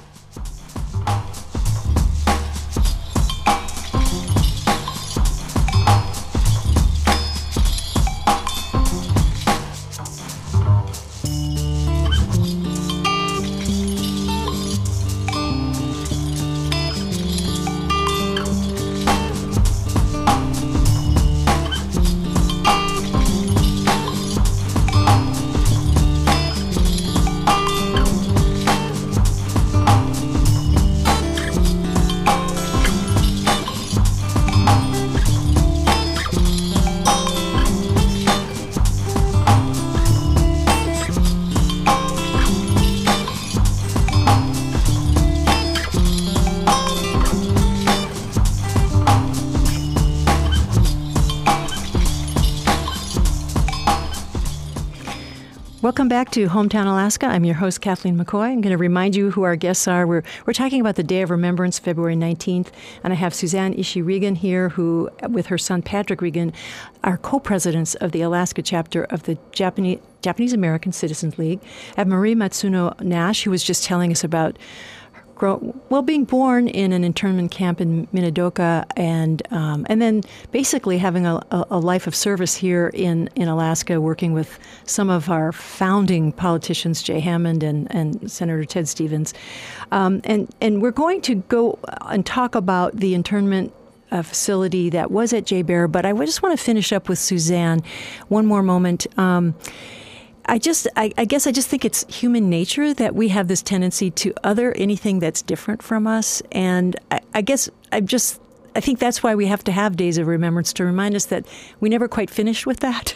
Welcome back to Hometown Alaska. I'm your host, Kathleen McCoy. I'm going to remind you who our guests are. We're, we're talking about the Day of Remembrance, February nineteenth, and I have Suzanne Ishii Regan here, who, with her son Patrick Regan, are co-presidents of the Alaska chapter of the Japanese Japanese American Citizens League. I have Marie Matsuno Nash, who was just telling us about Grow, well, being born in an internment camp in Minidoka, and um, and then basically having a, a life of service here in, in Alaska, working with some of our founding politicians, Jay Hammond and, and Senator Ted Stevens. Um, and, and we're going to go and talk about the internment uh, facility that was at Jay Baer, but I just want to finish up with Suzanne one more moment. Um, I just, I, I guess I just think it's human nature that we have this tendency to other anything that's different from us. And I, I guess I just, I think that's why we have to have Days of Remembrance, to remind us that we never quite finished with that.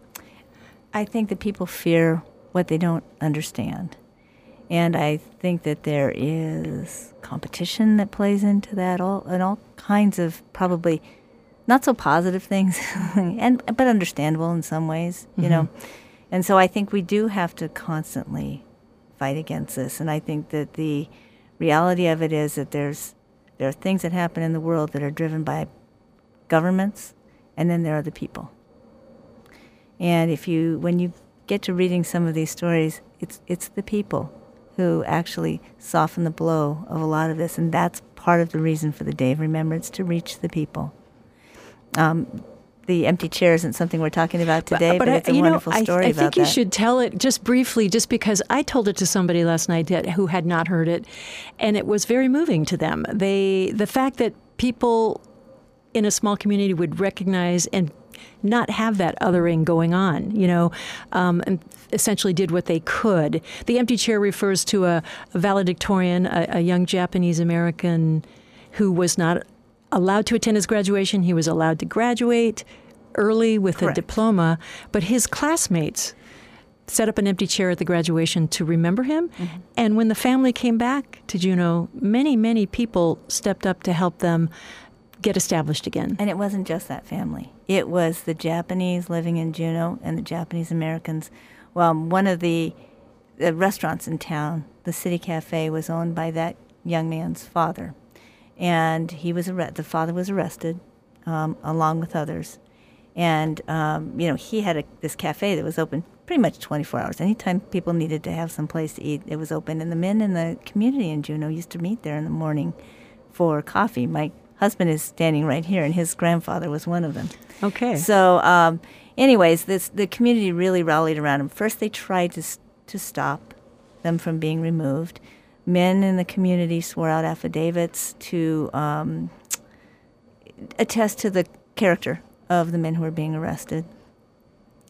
I think that people fear what they don't understand. And I think that there is competition that plays into that, all and all kinds of probably not so positive things, and but understandable in some ways, you mm-hmm. know. And so I think we do have to constantly fight against this. And I think that the reality of it is that there's there are things that happen in the world that are driven by governments, and then there are the people. And if you, when you get to reading some of these stories, it's it's the people who actually soften the blow of a lot of this. And that's part of the reason for the Day of Remembrance, to reach the people. Um, The empty chair isn't something we're talking about today, but, but, but it's a you wonderful know, story I, I about think you that. should tell it just briefly, just because I told it to somebody last night that, who had not heard it, and it was very moving to them. They, the fact that people in a small community would recognize and not have that othering going on, you know, um, and essentially did what they could. The empty chair refers to a, a valedictorian, a, a young Japanese American who was not allowed to attend his graduation. He was allowed to graduate early with Correct. a diploma, but his classmates set up an empty chair at the graduation to remember him. Mm-hmm. And when the family came back to Juneau, many, many people stepped up to help them get established again. And it wasn't just that family. It was the Japanese living in Juneau and the Japanese Americans. Well, one of the, the restaurants in town, the City Cafe, was owned by that young man's father. And he was arre- the father was arrested, um, along with others. And, um, you know, he had a, this cafe that was open pretty much twenty-four hours. Anytime people needed to have some place to eat, it was open. And the men in the community in Juneau used to meet there in the morning for coffee. My husband is standing right here, and his grandfather was one of them. Okay. So, um, anyways, this the community really rallied around him. First, they tried to to stop them from being removed. Men in the community swore out affidavits to um, attest to the character of the men who were being arrested.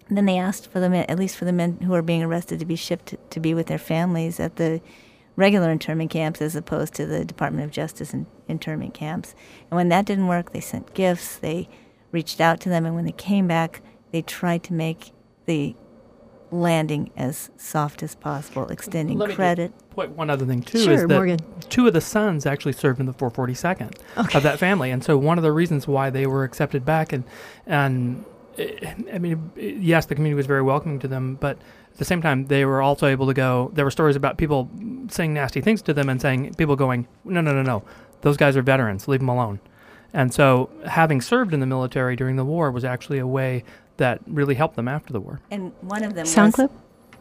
And then they asked for the men, at least for the men who are being arrested, to be shipped to, to be with their families at the regular internment camps as opposed to the Department of Justice in, internment camps. And when that didn't work, they sent gifts, they reached out to them, and when they came back, they tried to make the landing as soft as possible, extending Let me credit. Point one other thing, too, Sure, is that Morgan. two of the sons actually served in the four forty-second Okay. of that family. And so one of the reasons why they were accepted back, and, and I mean, yes, the community was very welcoming to them, but at the same time, they were also able to go, there were stories about people saying nasty things to them and saying, people going, no, no, no, no, those guys are veterans, leave them alone. And so having served in the military during the war was actually a way that really helped them after the war. And one of them Sound was, clip?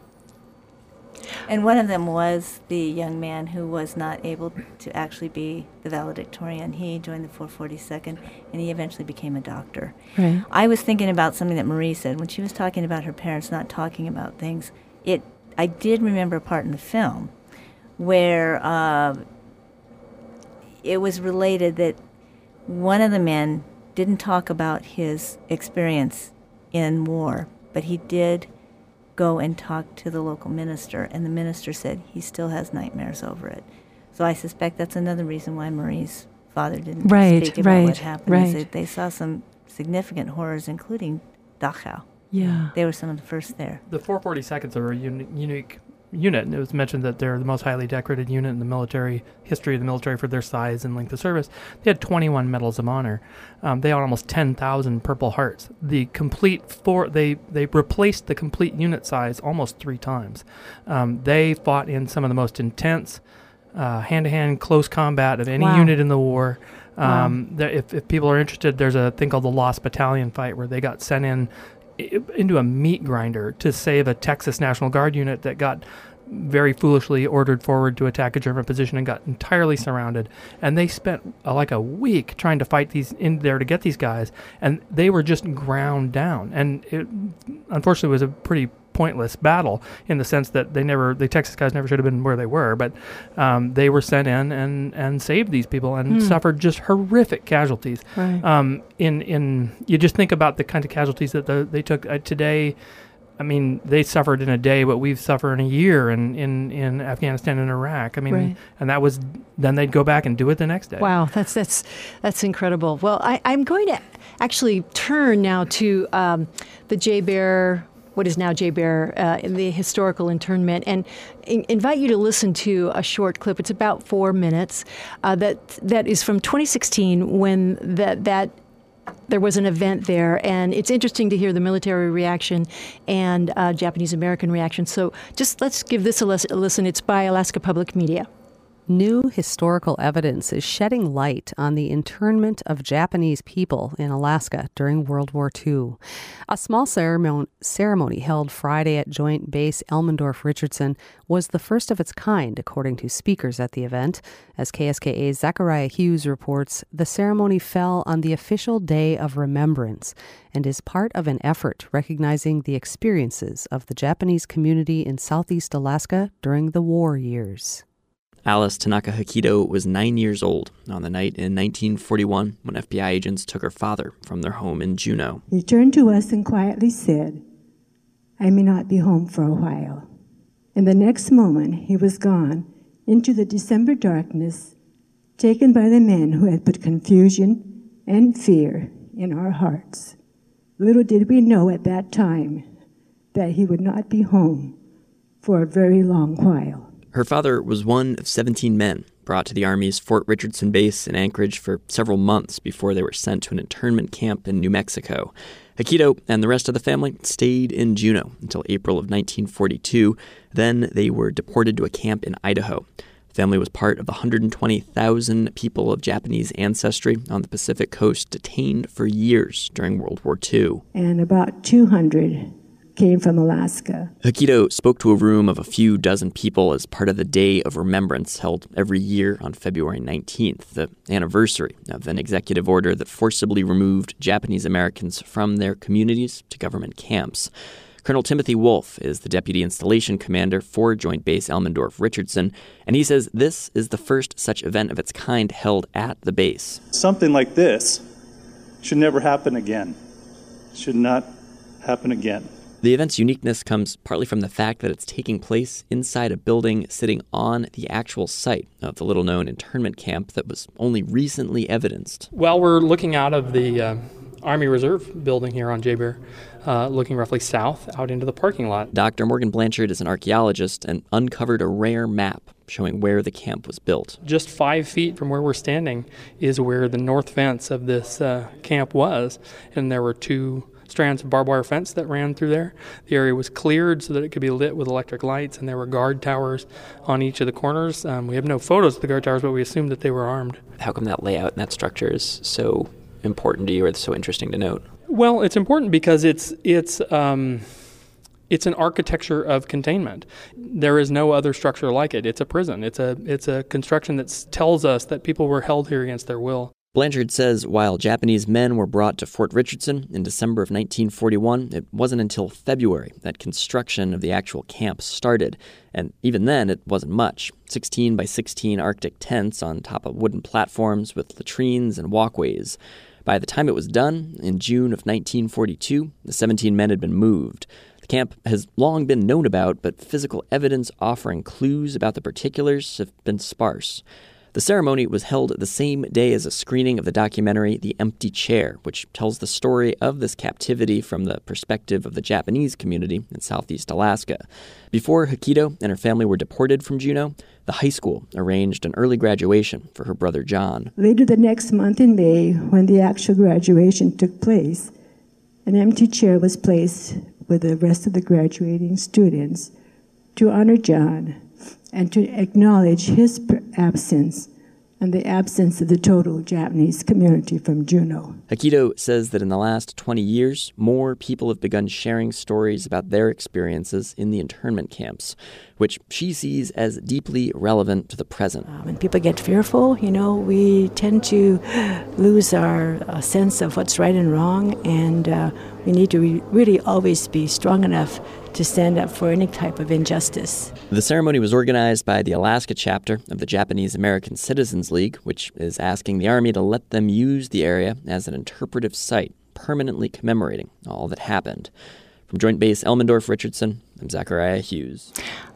And one of them was the young man who was not able to actually be the valedictorian. He joined the four forty-second, and he eventually became a doctor. Right. I was thinking about something that Marie said when she was talking about her parents not talking about things. It, I did remember a part in the film where uh, it was related that one of the men didn't talk about his experience in war, but he did go and talk to the local minister, and the minister said he still has nightmares over it. So I suspect that's another reason why Marie's father didn't Right, speak about right, what happened. right. Is that they saw some significant horrors, including Dachau. Yeah. They were some of the first there. The four forty-seconds are a uni- unique unit, and it was mentioned that they're the most highly decorated unit in the military history of the military for their size and length of service. They had twenty-one medals of honor. Um, they had almost ten thousand Purple Hearts. The complete four, they they replaced the complete unit size almost three times. Um, they fought in some of the most intense uh, hand-to-hand close combat of any Wow. unit in the war. Um, Wow. there, if, if people are interested, there's a thing called the Lost Battalion fight where they got sent in i- into a meat grinder to save a Texas National Guard unit that got very foolishly ordered forward to attack a German position and got entirely surrounded. And they spent uh, like a week trying to fight these in there to get these guys, and they were just ground down. And it unfortunately was a pretty pointless battle in the sense that they never, the Texas guys never should have been where they were, but um, they were sent in and, and saved these people and Hmm. suffered just horrific casualties. Right. Um, in, in, you just think about the kind of casualties that the, they took uh, today. I mean, they suffered in a day what we've suffered in a year in, in, in Afghanistan and Iraq. I mean, Right. and that was, then they'd go back and do it the next day. Wow, that's that's that's incredible. Well, I, I'm going to actually turn now to um, the J. Bear, what is now J. Bear, uh, in the historical internment, and in, invite you to listen to a short clip. It's about four minutes. Uh, that that is from twenty sixteen when that that. There was an event there, and it's interesting to hear the military reaction and uh, Japanese-American reaction. So just let's give this a, lis- a listen. It's by Alaska Public Media. New historical evidence is shedding light on the internment of Japanese people in Alaska during World War Two. A small ceremony, ceremony held Friday at Joint Base Elmendorf-Richardson was the first of its kind, according to speakers at the event. As K S K A's Zachariah Hughes reports, the ceremony fell on the official Day of Remembrance and is part of an effort recognizing the experiences of the Japanese community in Southeast Alaska during the war years. Alice Tanaka Hakido was nine years old on the night in nineteen forty-one when F B I agents took her father from their home in Juneau. He turned to us and quietly said, "I may not be home for a while." And the next moment, he was gone into the December darkness, taken by the men who had put confusion and fear in our hearts. Little did we know at that time that he would not be home for a very long while. Her father was one of seventeen men brought to the Army's Fort Richardson base in Anchorage for several months before they were sent to an internment camp in New Mexico. Hakido and the rest of the family stayed in Juneau until April of nineteen forty-two. Then they were deported to a camp in Idaho. The family was part of the one hundred twenty thousand people of Japanese ancestry on the Pacific coast detained for years during World War Two. And about two hundred came from Alaska. Hakido spoke to a room of a few dozen people as part of the Day of Remembrance held every year on February nineteenth, the anniversary of an executive order that forcibly removed Japanese Americans from their communities to government camps. Colonel Timothy Wolf is the Deputy Installation Commander for Joint Base Elmendorf-Richardson, and he says this is the first such event of its kind held at the base. Something like this should never happen again. Should not happen again. The event's uniqueness comes partly from the fact that it's taking place inside a building sitting on the actual site of the little-known internment camp that was only recently evidenced. Well, we're looking out of the uh, Army Reserve building here on Jay-Bear, uh, looking roughly south out into the parking lot. Doctor Morgan Blanchard is an archaeologist and uncovered a rare map showing where the camp was built. Just five feet from where we're standing is where the north fence of this uh, camp was, and there were two strands of barbed wire fence that ran through there. The area was cleared so that it could be lit with electric lights, and there were guard towers on each of the corners. Um, we have no photos of the guard towers, but we assumed that they were armed. How come that layout and that structure is so important to you, or so interesting to note? Well, it's important because it's it's um, it's an architecture of containment. There is no other structure like it. It's a prison. It's a it's a construction that tells us that people were held here against their will. Blanchard says while Japanese men were brought to Fort Richardson in December of nineteen forty-one, it wasn't until February that construction of the actual camp started. And even then, it wasn't much. sixteen by sixteen Arctic tents on top of wooden platforms with latrines and walkways. By the time it was done, in June of nineteen forty-two, the seventeen men had been moved. The camp has long been known about, but physical evidence offering clues about the particulars have been sparse. The ceremony was held the same day as a screening of the documentary The Empty Chair, which tells the story of this captivity from the perspective of the Japanese community in southeast Alaska. Before Hikito and her family were deported from Juneau, the high school arranged an early graduation for her brother John. Later the next month in May, when the actual graduation took place, an empty chair was placed with the rest of the graduating students to honor John and to acknowledge his absence and the absence of the total Japanese community from Juneau. Hikito says that in the last twenty years, more people have begun sharing stories about their experiences in the internment camps, which she sees as deeply relevant to the present. Um, when people get fearful, you know, we tend to lose our uh, sense of what's right and wrong, and uh, we need to re- really always be strong enough to stand up for any type of injustice. The ceremony was organized by the Alaska chapter of the Japanese American Citizens League, which is asking the Army to let them use the area as an interpretive site, permanently commemorating all that happened. From Joint Base Elmendorf-Richardson, I'm Zachariah Hughes.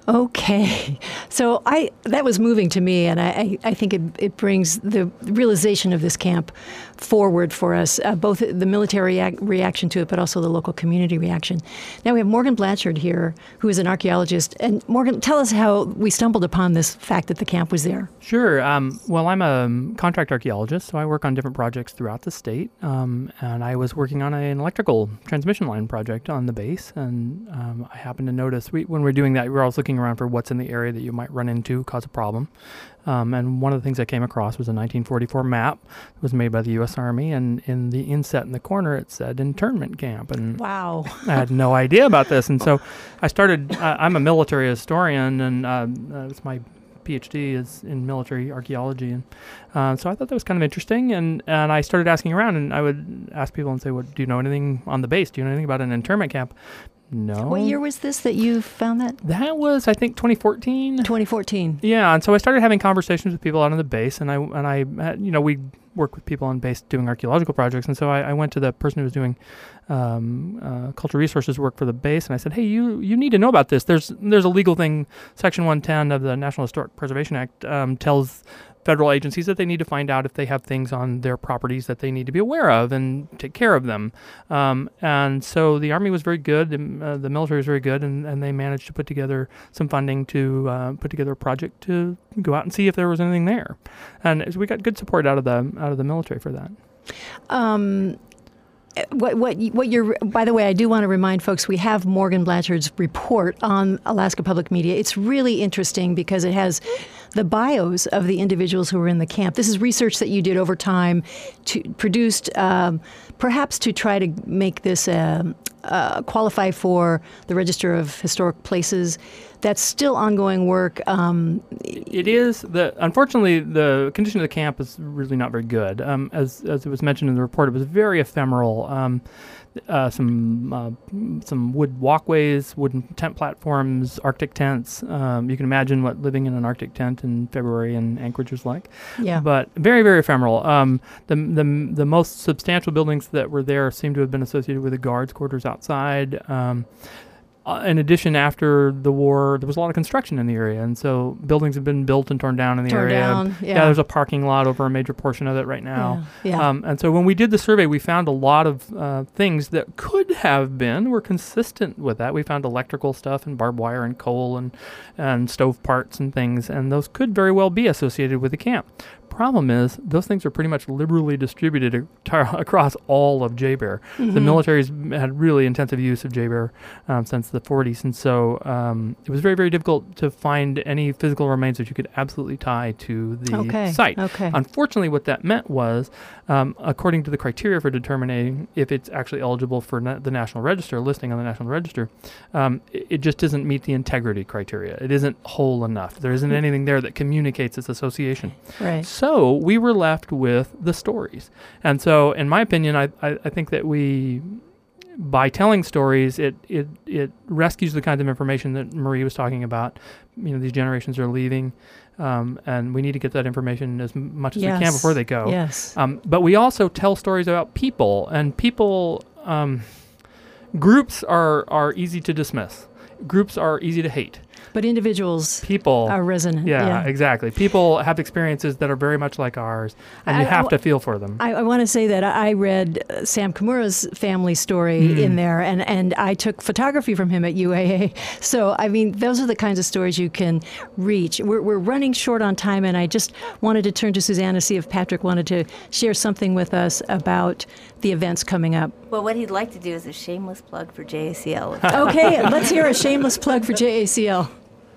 Okay. So I that was moving to me, and I, I think it, it brings the realization of this camp forward for us, uh, both the military reac- reaction to it, but also the local community reaction. Now we have Morgan Blanchard here, who is an archaeologist. And Morgan, tell us how we stumbled upon this fact that the camp was there. Sure. Um, well, I'm a contract archaeologist, so I work on different projects throughout the state. Um, and I was working on an electrical transmission line project on the base, and um, I happened to notice we, when we're doing that, we're always looking around for what's in the area that you might run into, cause a problem. Um, and one of the things I came across was a nineteen forty-four map that was made by the U S Army, and in the inset in the corner it said internment camp. And wow. I had no idea about this. And so I started, uh, I'm a military historian, and uh, uh, it's my PhD is in military archaeology. And uh, so I thought that was kind of interesting. And, and I started asking around, and I would ask people and say, "What do you know anything on the base? Do you know anything about an internment camp?" No. What year was this that you found that? That was, I think, twenty fourteen. twenty fourteen. Yeah, and so I started having conversations with people out on the base, and I and I, had, you know, we work with people on base doing archaeological projects, and so I, I went to the person who was doing um, uh, cultural resources work for the base, and I said, "Hey, you you need to know about this. There's there's a legal thing. Section one ten of the National Historic Preservation Act um, tells federal agencies that they need to find out if they have things on their properties that they need to be aware of and take care of them." Um, and so the Army was very good, and, uh, the military was very good, and, and they managed to put together some funding to uh, put together a project to go out and see if there was anything there. And we got good support out of the out of the military for that. Um, What what what you're? By the way, I do want to remind folks we have Morgan Blanchard's report on Alaska Public Media. It's really interesting because it has the bios of the individuals who were in the camp. This is research that you did over time, to produced um, perhaps to try to make this um, uh, qualify for the Register of Historic Places. that's still ongoing work. Um, it is. The Unfortunately, the condition of the camp is really not very good. Um, as, as it was mentioned in the report, it was very ephemeral. Um, Uh, some uh, some wood walkways, wooden tent platforms, Arctic tents. Um, you can imagine what living in an Arctic tent in February in Anchorage was like. Yeah. But very, very ephemeral. Um, the, the the most substantial buildings that were there seem to have been associated with the guards' quarters outside. Um, Uh, in addition, after the war, there was a lot of construction in the area, and so buildings have been built and torn down in the Torn area. down, yeah. There's a parking lot over a major portion of it right now. Yeah, yeah. Um, and so when we did the survey, we found a lot of uh, things that could have been, were consistent with that. We found electrical stuff and barbed wire and coal and, and stove parts and things, and those could very well be associated with the camp. Problem is, those things are pretty much liberally distributed a- across all of J-Bear. Mm-hmm. The military's had really intensive use of J-Bear um, since the forties, and so um, it was very, very difficult to find any physical remains that you could absolutely tie to the Okay, site. okay. Unfortunately, what that meant was, um, according to the criteria for determining if it's actually eligible for na- the National Register, listing on the National Register, um, it, it just doesn't meet the integrity criteria. It isn't whole enough. There isn't anything there that communicates its association. Right. So we were left with the stories. And so, in my opinion, I, I, I think that we, by telling stories, it, it, it rescues the kinds of information that Marie was talking about. You know, these generations are leaving, um, and we need to get that information as m- much as Yes. we can before they go. Yes. Um, but we also tell stories about people, and people, um, groups are, are easy to dismiss. Groups are easy to hate. But individuals People are resonant. Yeah, Yeah. exactly. People have experiences that are very much like ours, and I- you have I- to feel for them. I, I want to say that I read uh, Sam Kimura's family story Mm. in there, and, and I took photography from him at U A A. So, I mean, those are the kinds of stories you can reach. We're, we're running short on time, and I just wanted to turn to Suzanne to see if Patrick wanted to share something with us about the events coming up. Well, what he'd like to do is a shameless plug for J A C L. Okay, let's hear a shameless plug for J A C L.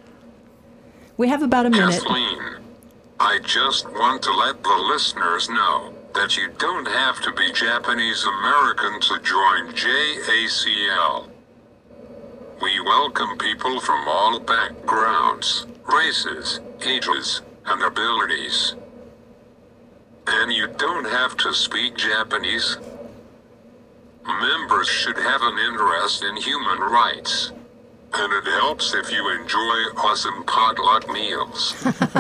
We have about a minute. Kathleen, I just want to let the listeners know that you don't have to be Japanese American to join J A C L. We welcome people from all backgrounds, races, ages, and abilities. And you don't have to speak Japanese. Members should have an interest in human rights. And it helps if you enjoy awesome potluck meals.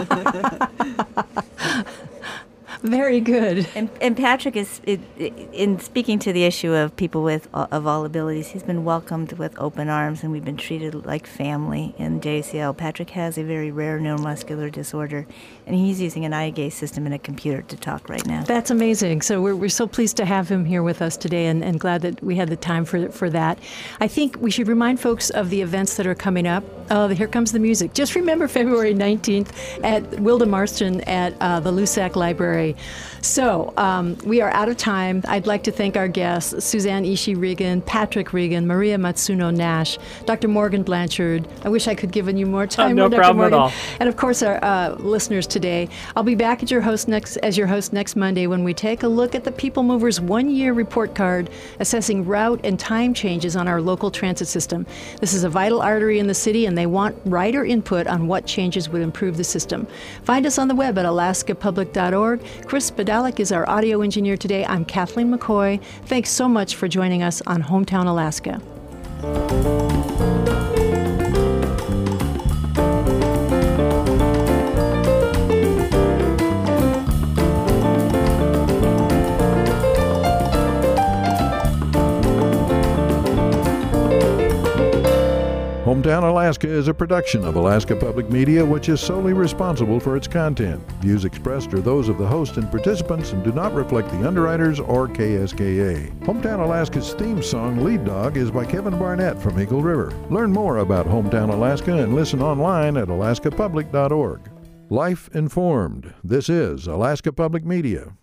Very good. And, and Patrick is, it, in speaking to the issue of people with of all abilities, he's been welcomed with open arms, and we've been treated like family in J A C L. Patrick has a very rare neuromuscular disorder, and he's using an eye gaze system and a computer to talk right now. That's amazing. So we're, we're so pleased to have him here with us today, and, and glad that we had the time for for that. I think we should remind folks of the events that are coming up. Oh, here comes the music. Just remember February nineteenth at Wilda Marston at uh, the Lusac Library. So um, we are out of time. I'd like to thank our guests, Suzanne Ishii-Regan, Patrick Regan, Maria Matsuno-Nash, Doctor Morgan Blanchard. I wish I could give you more time. no Doctor problem at Morgan. all. And of course, our uh, listeners today. I'll be back as your host next as your host next Monday when we take a look at the People Movers one-year report card assessing route and time changes on our local transit system. This is a vital artery in the city, and they want rider input on what changes would improve the system. Find us on the web at alaska public dot org. Chris Badalik is our audio engineer today. I'm Kathleen McCoy. Thanks so much for joining us on Hometown Alaska. Hometown Alaska is a production of Alaska Public Media, which is solely responsible for its content. Views expressed are those of the host and participants and do not reflect the underwriters or K S K A. Hometown Alaska's theme song, Lead Dog, is by Kevin Barnett from Eagle River. Learn more about Hometown Alaska and listen online at alaska public dot org. Life informed. This is Alaska Public Media.